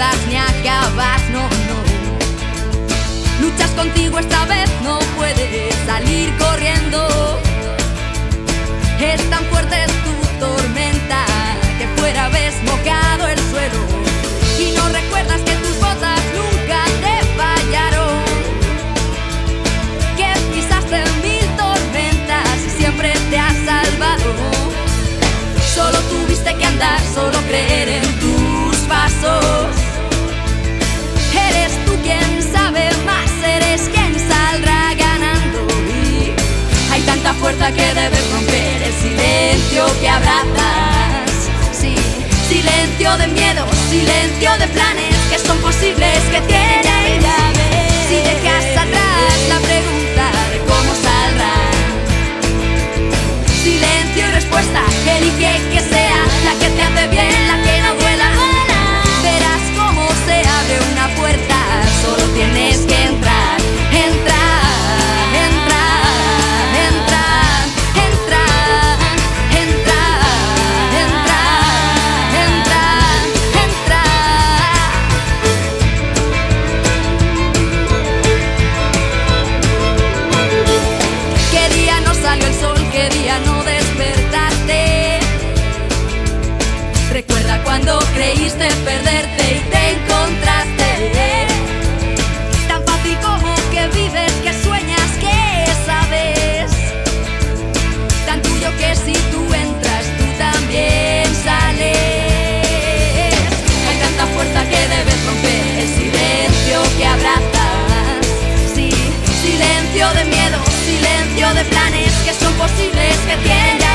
empiezas ni acabas, no, no. Luchas contigo esta vez, no puedes salir corriendo. Es tan fuerte tu tormenta que fuera ves mojado el suelo. Y no recuerdas que tus botas nunca te fallaron, que pisaste mil tormentas y siempre te has salvado. Solo tuviste que andar, solo creer en tus pasos. Eres tú quien sabe más, eres quien saldrá ganando. Y hay tanta fuerza que debes romper, el silencio que abrazas. Sí, silencio de miedo, silencio de planes que son posibles, que tienen llave. Si dejas atrás la pregunta de cómo saldrán, silencio y respuesta, elige que sea la que te hace bien, la que no duela. Verás cómo se abre una puerta, solo tienes que entrar, entrar, entrar, entrar, entrar, entrar, entrar, entrar, entrar. ¿Qué día no salió el sol? ¿Qué día no despertaste? Recuerda cuando creíste perderte y te encontraste. Tan fácil como que vives, que sueñas, que sabes. Tan tuyo que si tú entras, tú también sales. Hay tanta fuerza que debes romper, el silencio que abrazas. Sí, silencio de miedo, silencio de planes que son posibles, que tienen